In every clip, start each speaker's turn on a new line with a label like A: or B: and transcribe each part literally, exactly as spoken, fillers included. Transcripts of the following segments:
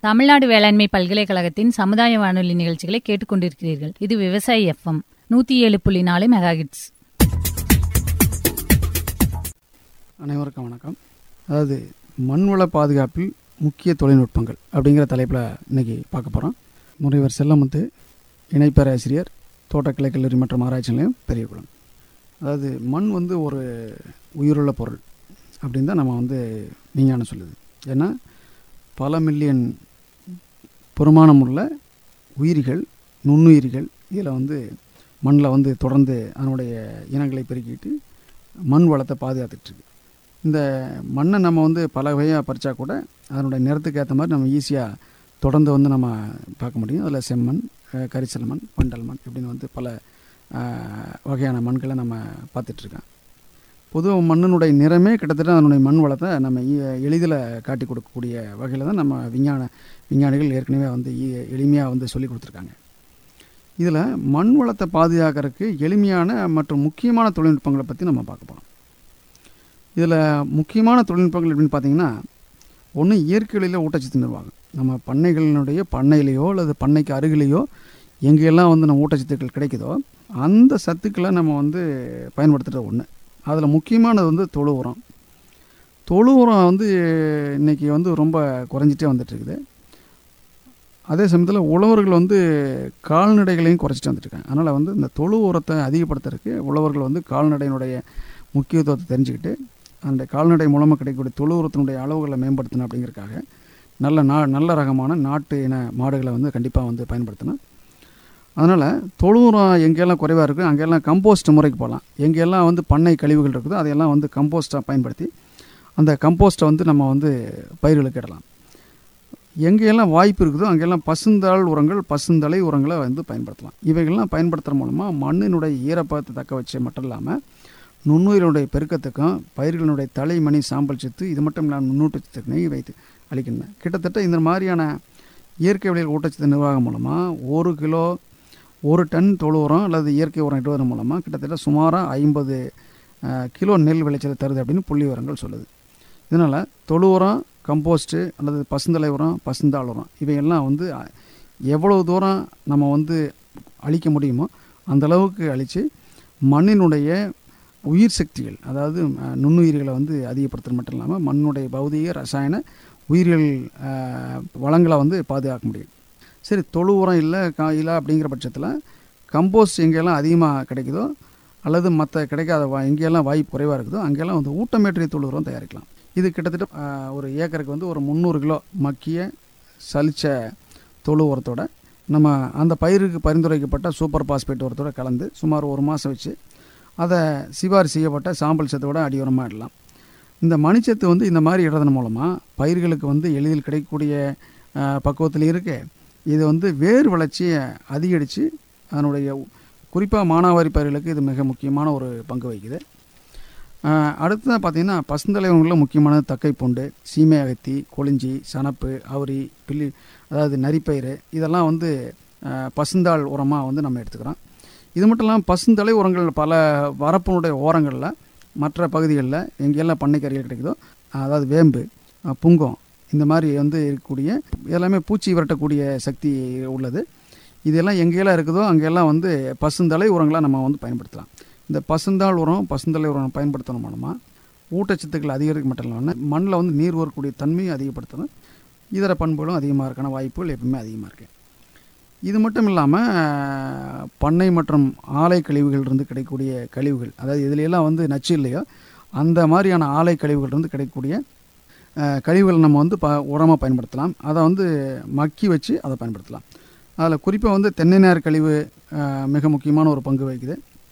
A: தமிழ்நாடு வேளாண்மை பல்கலைக்கழகத்தின் சமுதாய வானொலி நிகழ்ச்சிகளை கேட்டுக்கொண்டிருக்கிறீர்கள். இது விவசாயி எஃப்எம் நூற்றி ஏழு புள்ளி நாலு மெகாஹெர்ட்ஸ்.
B: அனைவருக்கும் வணக்கம். அதாவது மண்வள பாதுகாப்பில் முக்கிய தொழில்நுட்பங்கள் அப்படிங்கிற தலைப்பில் இன்றைக்கி பார்க்க போகிறோம். முனைவர் செல்லமுத்து, இணை பேராசிரியர், தோட்டக்கலை கல்லூரி மற்றும் ஆராய்ச்சி நிலையம், பெரியகுளம். அதாவது மண் வந்து ஒரு உயிருள்ள பொருள் அப்படின்னு தான் நம்ம வந்து விஞ்ஞானம் சொல்லுது. ஏன்னா பல மில்லியன் பெருமானம் உள்ள உயிரிகள், நுண்ணுயிரிகள் இதில் வந்து மண்ணில் வந்து தொடர்ந்து அதனுடைய இனங்களை பெருக்கிட்டு மண் வளத்தை பாதுகாத்துட்ருக்கு. இந்த மண்ணை நம்ம வந்து பல வகையாக பறித்தா கூட அதனுடைய நிறத்துக்கு ஏற்ற மாதிரி நம்ம ஈஸியாக தொடர்ந்து வந்து நம்ம பார்க்க முடியும். அதில் செம்மண், கரிசல் மண், வண்டல் மண் இப்படின்னு வந்து பல வகையான மண்களை நம்ம பார்த்துட்ருக்கோம். பொதுவாக மண்ணினுடைய நிறமே கிட்டத்தட்ட அதனுடைய மண் வளத்தை நம்ம எளிதில் காட்டி கொடுக்கக்கூடிய வகையில் தான் நம்ம விஞ்ஞான விஞ்ஞானிகள் ஏற்கனவே வந்து எளிமையாக வந்து சொல்லி கொடுத்துருக்காங்க. இதில் மண் வளத்தை பாதுகாக்கிறதுக்கு எளிமையான மற்றும் முக்கியமான தொழில்நுட்பங்களை பற்றி நம்ம பார்க்க போகிறோம். இதில் முக்கியமான தொழில்நுட்பங்கள் எப்படின்னு பார்த்திங்கன்னா, ஒன்று இயற்கையில ஊட்டச்சத்து நிர்வாகம். நம்ம பண்ணைகளினுடைய பண்ணையிலையோ அல்லது பண்ணைக்கு அருகிலேயோ எங்கெல்லாம் வந்து நம்ம ஊட்டச்சத்துக்கள் கிடைக்குதோ அந்த சத்துக்களை நம்ம வந்து பயன்படுத்துகிற ஒன்று. அதில் முக்கியமானது வந்து தொழு உரம். தொழு உரம் வந்து இன்றைக்கி வந்து ரொம்ப குறைஞ்சிட்டே வந்துட்டுருக்குது. அதே சமயத்தில் உழவர்கள் வந்து கால்நடைகளையும் குறைச்சிட்டு வந்துட்டுருக்காங்க. அதனால் வந்து இந்த தொழு உரத்தை அதிகப்படுத்துறதுக்கு உழவர்கள் வந்து கால்நடையினுடைய முக்கியத்துவத்தை தெரிஞ்சுக்கிட்டு அந்த கால்நடை மூலமாக கிடைக்கக்கூடிய தொழு உரத்தினுடைய அளவுகளை மேம்படுத்தணும் அப்படிங்கிறதுக்காக நல்ல நா நல்ல ரகமான நாட்டு இன மாடுகளை வந்து கண்டிப்பாக வந்து பயன்படுத்தணும். அதனால் தொழு உரம் எங்கெல்லாம் குறைவாக இருக்குது அங்கெல்லாம் கம்போஸ்ட் முறைக்கு போகலாம். எங்கெல்லாம் வந்து பண்ணை கழிவுகள் இருக்குதோ அதையெல்லாம் வந்து கம்போஸ்ட்டாக பயன்படுத்தி அந்த கம்போஸ்ட்டை வந்து நம்ம வந்து பயிர்களுக்கு இடலாம். எங்கெல்லாம் வாய்ப்பு இருக்குதோ அங்கெல்லாம் பசுந்தாள் உரங்கள், பசுந்தலை உரங்களை வந்து பயன்படுத்தலாம். இவைகள்லாம் பயன்படுத்துகிற மூலமாக மண்ணினுடைய ஈரப்பதத்தை தக்க வச்சு மட்டும் இல்லாமல் நுண்ணுயிரினுடைய பெருக்கத்துக்கும் பயிர்களுடைய தலைமணி சாம்பல் சத்து இது மட்டும் இல்லாமல் நுண்ணூட்டச்சத்துக்களை வைத்து அளிக்கின்றன. கிட்டத்தட்ட இந்த மாதிரியான இயற்கை வழியில் ஊட்டச்சத்து நிர்வாகம் மூலமாக ஒரு கிலோ ஒரு டன் தொழு உரம் அல்லது இயற்கை உரம் இடுவதன் மூலமாக கிட்டத்தட்ட சுமாராக ஐம்பது கிலோ நெல் விளைச்சலை தருது அப்படின்னு புள்ளி உரங்கள் சொல்லுது. இதனால் தொழு உரம், கம்போஸ்ட்டு அல்லது பசுந்தலை உரம், பசுந்தாள் உரம் இவையெல்லாம் வந்து எவ்வளோ தூரம் நம்ம வந்து அழிக்க முடியுமோ அந்தளவுக்கு அழித்து மண்ணினுடைய உயிர் சக்திகள், அதாவது நுண்ணுயிர்களை வந்து அதிகப்படுத்துறது மட்டும் இல்லாமல் மண்ணுடைய பௌதிக ரசாயன உயிரியல் வளங்களை வந்து பாதுகாக்க முடியும். சரி, தொழு உரம் இல்லை கா இல்லை அப்படிங்கிற பட்சத்தில் கம்போஸ்ட் எங்கெல்லாம் அதிகமாக கிடைக்குதோ அல்லது மற்ற கிடைக்காத வா எங்கெல்லாம் வாய்ப்பு குறைவாக இருக்குதோ அங்கெல்லாம் வந்து ஊட்டமேற்றிய தொழு உரம் தயாரிக்கலாம். இது கிட்டத்தட்ட ஒரு ஏக்கருக்கு வந்து ஒரு முந்நூறு கிலோ மக்கிய சலிச்ச தொழு உரத்தோட நம்ம அந்த பயிருக்கு பரிந்துரைக்கப்பட்ட சூப்பர் பாஸ்பேட் உரத்தோட கலந்து சுமார் ஒரு மாதம் வச்சு அதை சிபாரிசு செய்யப்பட்ட சாம்பல் சத்தோட அடி உரமாக இடலாம். இந்த மணிச்சத்து வந்து இந்த மாதிரி இடுறதன் மூலமாக பயிர்களுக்கு வந்து எளிதில் கிடைக்கக்கூடிய பக்குவத்தில் இருக்குது. இது வந்து வேர் வளர்ச்சியை அதிகரித்து அதனுடைய குறிப்பாக மானாவாரி பயிர்களுக்கு இது மிக முக்கியமான ஒரு பங்கு வகிக்குது. அடுத்ததாக பார்த்திங்கன்னா பசுந்தலை உரங்களில் முக்கியமானது தக்கை பூண்டு, சீமை அகத்தி, கொளிஞ்சி, சணப்பு, அவரி, பில்லி அதாவது நரிப்பயிறு இதெல்லாம் வந்து பசுந்தாள் உரமாக வந்து நம்ம எடுத்துக்கிறோம். இது மட்டும் இல்லாமல் பசுந்தலை உரங்கள் பல வரப்பினுடைய ஓரங்களில் மற்ற பகுதிகளில் எங்கெல்லாம் பண்ணைக்கறிகள் கிடைக்குதோ அதாவது வேம்பு, புங்கம் இந்த மாதிரி வந்து இருக்கக்கூடிய எல்லாமே பூச்சி விரட்டக்கூடிய சக்தி உள்ளது. இதெல்லாம் எங்கெல்லாம் இருக்குதோ அங்கெல்லாம் வந்து பசுந்தலை உரங்களாக நம்ம வந்து பயன்படுத்தலாம். இந்த பசுந்தாள் உரம், பசுந்தலை உரம் பயன்படுத்தணும் மூலமாக ஊட்டச்சத்துக்கள் அதிகரிக்க மட்டும் இல்லாமல் மண்ணில் வந்து நீர் ஊறக்கூடிய தன்மையும் அதிகப்படுத்தணும். இதர பண்புகளும் அதிகமாக இருக்கான வாய்ப்புகள் எப்பவுமே அதிகமாக இருக்குது. இது மட்டும் இல்லாமல் பண்ணை மற்றும் ஆலை கழிவுகள் இருந்து கிடைக்கக்கூடிய கழிவுகள், அதாவது இதிலெல்லாம் வந்து நச்சு இல்லையோ அந்த மாதிரியான ஆலை கழிவுகள் இருந்து கிடைக்கக்கூடிய கழிவுகளை நம்ம வந்து ப உரமாக பயன்படுத்தலாம். அதை வந்து மக்கி வச்சு அதை பயன்படுத்தலாம். அதில் குறிப்பாக வந்து தென்னை நார் கழிவு மிக முக்கியமான ஒரு பங்கு வகிக்குது.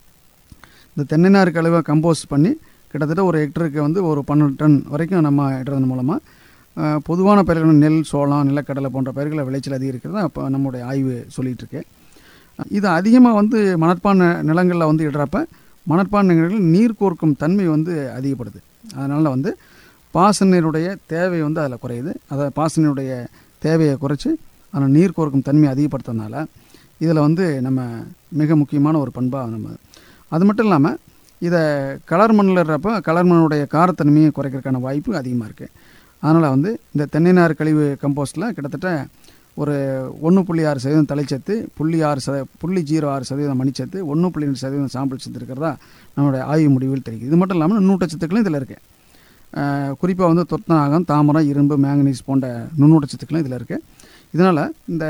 B: இந்த தென்னை நார் கழிவை கம்போஸ்ட் பண்ணி கிட்டத்தட்ட ஒரு ஹெக்டருக்கு வந்து ஒரு பன்னெண்டு டன் வரைக்கும் நம்ம இடுறதன் மூலமாக பொதுவான பயிர்கள் நெல், சோளம், நிலக்கடலை போன்ற பயிர்களை விளைச்சல் அதிகரிக்கிறது அப்போ நம்முடைய ஆய்வு சொல்லிகிட்ருக்கு. இது அதிகமாக வந்து மணற்பான நிலங்களில் வந்து இடுறப்ப மணற்பான நிலங்களில் நீர் கோர்க்கும் தன்மை வந்து அதிகப்படுது. அதனால் வந்து பாசன நீருடைய தேவை வந்து அதில் குறையுது. அதை பாசன நீருடைய தேவையை குறைச்சி அதில் நீர் கோர்க்கும் தன்மையை அதிகப்படுத்துறதுனால இதில் வந்து நம்ம மிக முக்கியமான ஒரு பண்பாக நம்ம. அது மட்டும் இல்லாமல் இதை கலர் மண்ணில் இருக்கிறப்ப கலர் மண்ணுடைய காரத்தன்மையை குறைக்கிறதுக்கான வாய்ப்பு அதிகமாக இருக்குது. அதனால் வந்து இந்த தென்னை நார் கழிவு கம்போஸ்ட்டில் கிட்டத்தட்ட ஒரு ஒன்று புள்ளி ஆறு சதவீதம் தலைச்சத்து, புள்ளி ஆறு சத புள்ளி ஜீரோ ஆறு சதவீதம் மணிச்சத்து, ஒன்று புள்ளி ரெண்டு சதவீதம் சாம்பல் சத்து இருக்கிறதா நம்மளுடைய ஆய்வு முடிவில் தெரியுது. இது மட்டும் இல்லாமல் நுண்ணூட்டச்சத்துக்களும் இதில் இருக்குது. குறிப்பாக வந்து துத்தநாகம், தாமரம், இரும்பு, மேங்கனீஸ் போன்ற நுண்ணூட்டச்சத்துக்களும் இதில் இருக்குது. இதனால் இந்த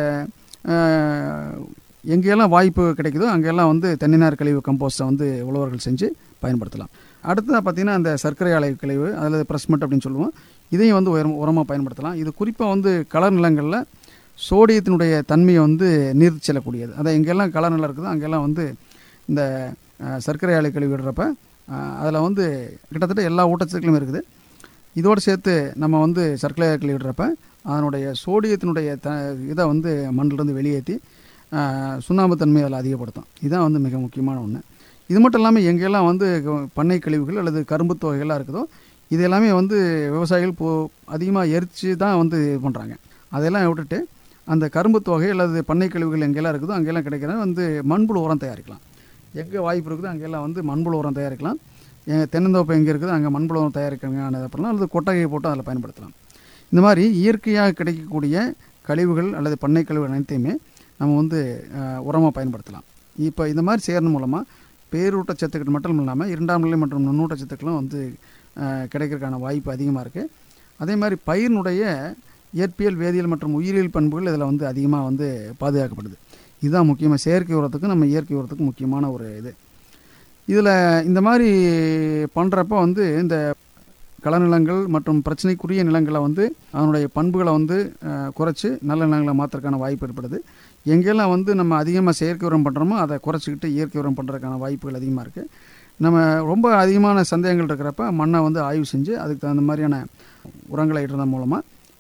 B: எங்கெல்லாம் வாய்ப்பு கிடைக்குதோ அங்கெல்லாம் வந்து தென்னை நார் கழிவு கம்போஸ்ட்டை வந்து உழவர்கள் செஞ்சு பயன்படுத்தலாம். அடுத்ததாக பார்த்திங்கன்னா இந்த சர்க்கரை ஆலை கழிவு அல்லது பிரஸ்மெட் அப்படின்னு சொல்லுவோம். இதையும் வந்து உரம் உரமாக பயன்படுத்தலாம். இது குறிப்பாக வந்து கலர் நிலங்களில் சோடியத்தினுடைய தன்மையை வந்து நீர்த்து செல்லக்கூடியது. அதை எங்கெல்லாம் கலர் நிலம் இருக்குதோ அங்கெல்லாம் வந்து இந்த சர்க்கரை ஆலை கழிவு விடுறப்ப அதில் வந்து கிட்டத்தட்ட எல்லா ஊட்டச்சத்துக்களும் இருக்குது. இதோடு சேர்த்து நம்ம வந்து சர்க்கரை ஆலை கழிவு விடுறப்ப அதனுடைய சோடியத்தினுடைய த இதை வந்து மண்ணிலிருந்து வெளியேற்றி சுண்ணாம்பு தன்மையை அதில் அதிகப்படுத்தும். இதுதான் வந்து மிக முக்கியமான ஒன்று. இது மட்டும் இல்லாமல் எங்கெல்லாம் வந்து பண்ணை கழிவுகள் அல்லது கரும்பு தொகைகள்லாம் இருக்குதோ இது எல்லாமே வந்து விவசாயிகள் இப்போ அதிகமாக எரித்து தான் வந்து இது பண்ணுறாங்க. அதெல்லாம் விட்டுட்டு அந்த கரும்பு தொகை அல்லது பண்ணை கழிவுகள் எங்கெல்லாம் இருக்குதோ அங்கெல்லாம் கிடைக்கிற வந்து மண்புழு உரம் தயாரிக்கலாம். எங்கே வாய்ப்பு இருக்குதோ அங்கெல்லாம் வந்து மண்புழு உரம் தயாரிக்கலாம். எங்கள் தென்னந்தோப்பு எங்கே இருக்குதோ அங்கே மண்புழு உரம் தயாரிக்கிறாங்க அப்புறம் அல்லது கொட்டகையை போட்டு அதில் பயன்படுத்தலாம். இந்த மாதிரி இயற்கையாக கிடைக்கக்கூடிய கழிவுகள் அல்லது பண்ணை கழிவுகள் அனைத்தையுமே நம்ம வந்து உரமாக பயன்படுத்தலாம். இப்போ இந்த மாதிரி செய்கிறது மூலமாக பேரூட்டச்சத்துக்கள் மட்டும் இல்லாமல் இரண்டாம் நிலை மற்றும் நுண்ணூட்டச்சத்துக்களும் வந்து கிடைக்கிறதுக்கான வாய்ப்பு அதிகமாக இருக்குது. அதே மாதிரி பயிரினுடைய இயற்பியல், வேதியியல் மற்றும் உயிரியல் பண்புகள் இதில் வந்து அதிகமாக வந்து பாதுகாக்கப்படுது. இதுதான் முக்கியமாக செயற்கை உரத்துக்கு நம்ம இயற்கை உரத்துக்கு முக்கியமான ஒரு இது. இதில் இந்த மாதிரி பண்ணுறப்போ வந்து இந்த களநிலங்கள் மற்றும் பிரச்சனைக்குரிய நிலங்களை வந்து அதனுடைய பண்புகளை வந்து குறைச்சி நல்ல நிலங்களை மாற்றுறதுக்கான வாய்ப்பு ஏற்படுது. எங்கெல்லாம் வந்து நம்ம அதிகமாக செயற்கை உரம் பண்ணுறோமோ அதை குறைச்சிக்கிட்டு இயற்கை உரம் பண்ணுறதுக்கான வாய்ப்புகள் அதிகமாக இருக்குது. நம்ம ரொம்ப அதிகமான சந்தேகங்கள் இருக்கிறப்ப மண்ணை வந்து ஆய்வு செஞ்சு அதுக்கு தகுந்த மாதிரியான உரங்களை இடுறது மூலமாக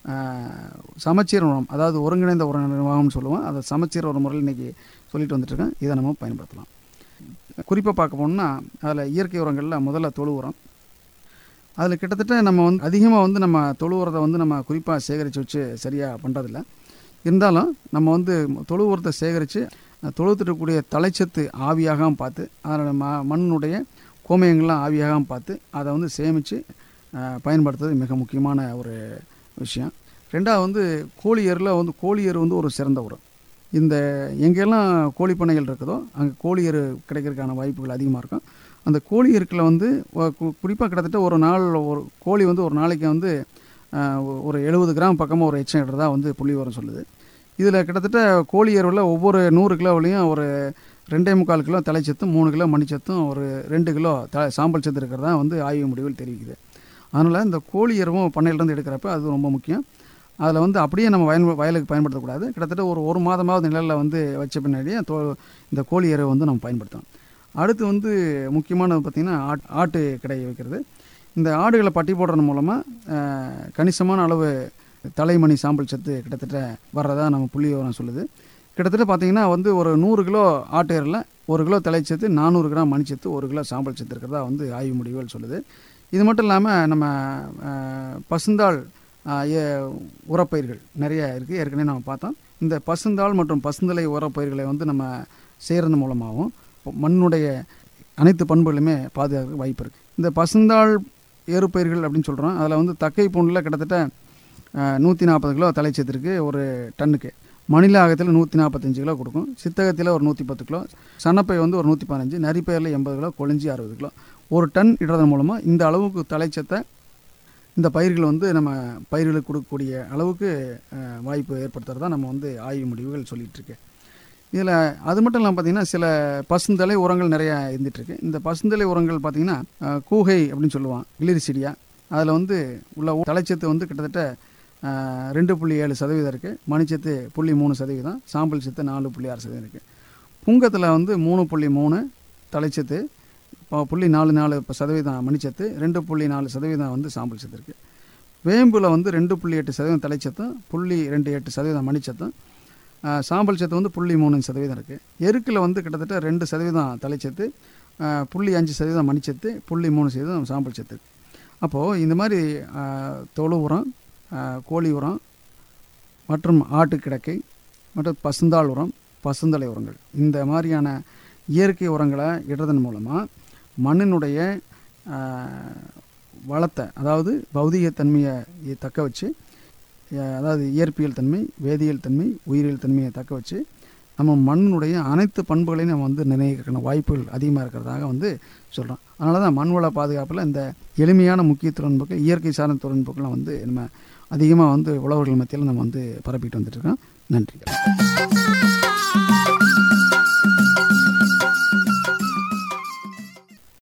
B: சமச்சீர் உரம், அதாவது ஒருங்கிணைந்த உர நிர்வாகம்னு சொல்லுவோம், அதை சமச்சீர் ஒரு முறையில் இன்றைக்கி சொல்லிட்டு வந்துட்டுருக்கேன். இதை நம்ம பயன்படுத்தலாம். குறிப்பாக பார்க்க போனோம்னா அதில் இயற்கை உரங்களில் முதல்ல தொழு உரம். அதில் கிட்டத்தட்ட நம்ம வந்து அதிகமாக வந்து நம்ம தொழு உரத்தை வந்து நம்ம குறிப்பாக சேகரித்து வச்சு சரியாக பண்ணுறதில்ல. இருந்தாலும் நம்ம வந்து தொழு உரத்தை சேகரித்து தொழுத்துட்டக்கூடிய தலைச்சத்து ஆவியாகவும் பார்த்து அதோட ம மண்ணுடைய கோமயங்கள்லாம் ஆவியாகவும் பார்த்து அதை வந்து சேமித்து பயன்படுத்துறது மிக முக்கியமான ஒரு விஷயம். ரெண்டாவது வந்து கோழி எருவில் வந்து கோழி எரு வந்து ஒரு சிறந்த உரம். இந்த எங்கெல்லாம் கோழி பண்ணைகள் இருக்குதோ அங்கே கோழி எரு கிடைக்கிறதுக்கான வாய்ப்புகள் அதிகமாக இருக்கும். அந்த கோழி எருக்கில் வந்து குறிப்பாக கிட்டத்தட்ட ஒரு நாள் ஒரு கோழி வந்து ஒரு நாளைக்கு வந்து ஒரு எழுபது கிராம் பக்கமாக ஒரு எச்சம் இடுறதா வந்து புள்ளி உரம் சொல்லுது. இதில் கிட்டத்தட்ட கோழி எருவில் ஒவ்வொரு நூறு கிலோவிலையும் ஒரு ரெண்டே முக்கால் கிலோ தலைச்சத்தும் மூணு கிலோ மணிச்சத்தும் ஒரு ரெண்டு கிலோ த சாம்பல் சத்து இருக்கிறதா வந்து ஆய்வு முடிவில் தெரிவிக்குது. அதனால் இந்த கோழி எருவும் பண்ணையிலேருந்து எடுக்கிறப்ப அது ரொம்ப முக்கியம். அதில் வந்து அப்படியே நம்ம வயல் வயலுக்கு பயன்படுத்தக்கூடாது. கிட்டத்தட்ட ஒரு ஒரு மாதமாவது நிழலில் வந்து வச்ச பின்னாடியே தோ இந்த கோழி எருவை வந்து நம்ம பயன்படுத்தணும். அடுத்து வந்து முக்கியமானது பார்த்திங்கன்னா ஆட் ஆட்டு கிடை வைக்கிறது. இந்த ஆடுகளை பட்டி போடுறது மூலமாக கணிசமான அளவு தலைமணி சாம்பல் சத்து கிட்டத்தட்ட வர்றதா நம்ம புள்ளி விவரம் சொல்லுது. கிட்டத்தட்ட பார்த்திங்கன்னா வந்து ஒரு நூறு கிலோ ஆட்டு எரில் ஒரு கிலோ தலைச்சத்து, நானூறு கிராம் மணிச்சத்து, ஒரு கிலோ சாம்பல் சத்து இருக்கிறதா வந்து ஆய்வு முடிவுகள் சொல்லுது. இது மட்டும் இல்லாமல் நம்ம பசுந்தாள் உரப்பயிர்கள் நிறைய இருக்குது, ஏற்கனவே நம்ம பார்த்தோம். இந்த பசுந்தாள் மற்றும் பசுந்தலை உரப்பயிர்களை வந்து நம்ம செய்கிறது மூலமாகவும் மண்ணுடைய அனைத்து பண்புகளுமே பாதுகாக்க வாய்ப்பு இருக்குது. இந்த பசுந்தாள் ஏறுப்பயிர்கள் அப்படின்னு சொல்கிறோம். அதில் வந்து தக்கை பூண்டில் கிட்டத்தட்ட நூற்றி நாற்பது கிலோ தலைச்சத்திற்கு ஒரு டன்னுக்கு, மணிலாகத்தில் நூற்றி நாற்பத்தஞ்சு கிலோ கொடுக்கும், சித்தகத்தில் ஒரு நூற்றி பத்து கிலோ, சனப்பை வந்து ஒரு நூற்றி பதினஞ்சு, நரிப்பயிரில் எண்பது கிலோ, கொழிஞ்சி அறுபது கிலோ, ஒரு டன் இடுறதன் மூலமாக இந்த அளவுக்கு தலைச்சத்தை இந்த பயிர்கள் வந்து நம்ம பயிர்களுக்கு கொடுக்கக்கூடிய அளவுக்கு வாய்ப்பு ஏற்படுத்துகிறதா நம்ம வந்து ஆய்வு முடிவுகள் சொல்லிகிட்ருக்கு. இதில் அது மட்டும் இல்லாமல் பார்த்திங்கன்னா சில பசுந்தலை உரங்கள் நிறையா இருந்துகிட்ருக்கு. இந்த பசுந்தலை உரங்கள் பார்த்திங்கன்னா கூகை அப்படின்னு சொல்லுவான், கிளிரிசிடியா. அதில் வந்து உள்ள தலைச்சத்து வந்து கிட்டத்தட்ட ரெண்டு புள்ளி ஏழு சதவீதம் இருக்குது, மணிச்சத்து புள்ளி மூணு சதவீதம், சாம்பல் சத்து நாலு புள்ளி ஆறு சதவீதம் இருக்குது. புங்கத்தில் வந்து மூணு புள்ளி மூணு தலைச்சத்து, புள்ளி நாலு நாலு சதவீதம் மணிச்சத்து, ரெண்டு புள்ளி நாலு சதவீதம் வந்து சாம்பல் சத்து இருக்குது. வேம்பில் வந்து ரெண்டு புள்ளி எட்டு சதவீதம் தலைச்சத்தும் புள்ளி ரெண்டு எட்டு சதவீதம் மணிச்சத்தும், சாம்பல் சத்து வந்து புள்ளி மூணு சதவீதம் இருக்குது. எருக்கில் வந்து கிட்டத்தட்ட ரெண்டு சதவீதம் தலைச்சத்து, புள்ளி அஞ்சு சதவீதம் மணிச்சத்து, புள்ளி மூணு சதவீதம் சாம்பல் சத்து. அப்போது இந்த மாதிரி தொழு உரம், கோழி உரம் மற்றும் ஆட்டு கிடக்கை மற்றும் பசுந்தாள் உரம், பசுந்தலை உரங்கள், இந்த மாதிரியான இயற்கை உரங்களை இடுறதன் மூலமாக மண்ணினுடைய வளத்தை, அதாவது பௌதிக தன்மையை தக்க வச்சு, அதாவது இயற்பியல் தன்மை, வேதியியல் தன்மை, உயிரியல் தன்மையை தக்க வச்சு நம்ம மண்ணுடைய அனைத்து பண்புகளையும் நம்ம வந்து நிர்ணயிக்கிற வாய்ப்புகள் அதிகமாக இருக்கிறதாக வந்து சொல்கிறோம். அதனால தான் மண்வள பாதுகாப்பில் இந்த எளிமையான முக்கிய தொழில்நுட்பங்கள், இயற்கை சார்ந்த தொழில்நுட்பங்களை வந்து நம்ம அதிகமாக வந்து உழவர்கள் மத்தியில் நம்ம வந்து பரப்பிட்டு வந்துட்டுருக்கோம். நன்றி.